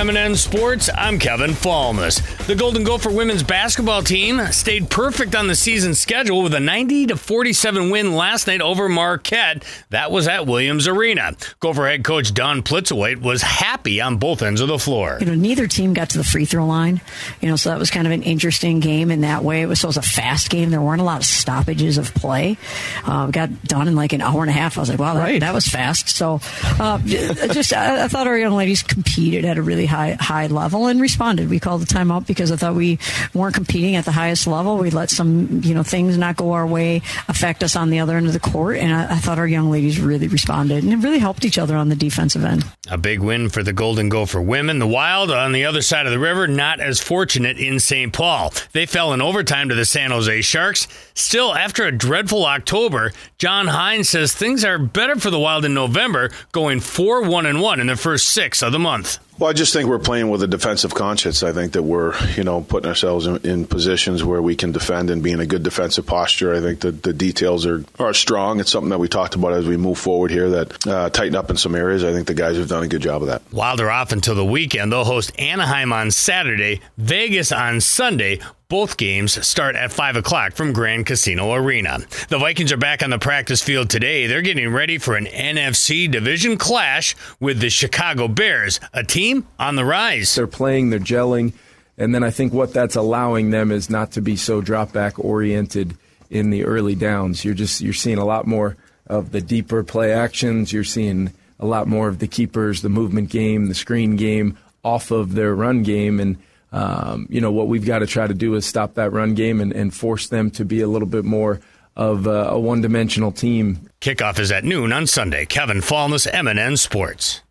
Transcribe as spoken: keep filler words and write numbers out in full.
M and N Sports, I'm Kevin Falmus. The Golden Gopher women's basketball team stayed perfect on the season schedule with a ninety to forty-seven win last night over Marquette. That was at Williams Arena. Gopher head coach Dawn Plitzowait was happy on both ends of the floor. You know, neither team got to the free throw line, you know, so that was kind of an interesting game in that way. It was, so it was a fast game. There weren't a lot of stoppages of play. Uh, got done in like an hour and a half. I was like, wow, that, right. that was fast. So uh, just I, I thought our young ladies competed at a really high high level and responded. We called the timeout because I thought we weren't competing at the highest level. We let some, you know, things not go our way affect us on the other end of the court, and I, I thought our young ladies really responded and it really helped each other on the defensive end. A big win for the Golden Gopher women. The Wild on the other side of the river, not as fortunate in Saint Paul. They fell in overtime to the San Jose Sharks. Still, after a dreadful October, John Hines says things are better for the Wild in November, going four one and one in the first six of the month. Well, I just think we're playing with a defensive conscience. I think that we're, you know, putting ourselves in, in positions where we can defend and be in a good defensive posture. I think that the details are, are strong. It's something that we talked about as we move forward here, that uh, tighten up in some areas. I think the guys have done a good job of that. Wild are off until the weekend. They'll host Anaheim on Saturday, Vegas on Sunday. Both games start at five o'clock from Grand Casino Arena. The Vikings are back on the practice field today. They're getting ready for an N F C division clash with the Chicago Bears, a team on the rise. They're playing, they're gelling, and then I think what that's allowing them is not to be so drop-back oriented in the early downs. You're just you're seeing a lot more of the deeper play actions. You're seeing a lot more of the keepers, the movement game, the screen game off of their run game, and Um, you know, what we've got to try to do is stop that run game and, and force them to be a little bit more of a, a one-dimensional team. Kickoff is at noon on Sunday. Kevin Falmus, M and N Sports.